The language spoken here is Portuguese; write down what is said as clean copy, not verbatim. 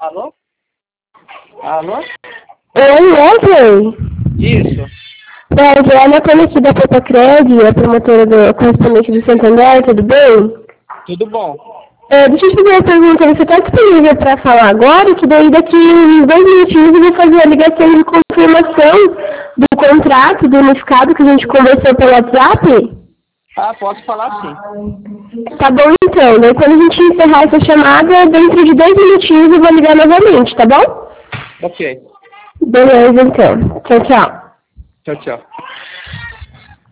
Alô? Alô? Oi, Wesley. Isso. Wesley, é a Ana aqui da Potacred, a promotora do correspondente do Santander, tudo bem? Tudo bom? Deixa eu te fazer uma pergunta, você está disponível para falar agora? Que daí daqui uns 2 minutinhos eu vou fazer a ligação de confirmação do contrato do unificado que a gente conversou pelo WhatsApp? Ah, posso falar sim. Tá bom então, daí quando a gente encerrar essa chamada, dentro de 2 minutinhos eu vou ligar novamente, tá bom? Ok. Beleza então. Tchau, tchau. Tchau, tchau.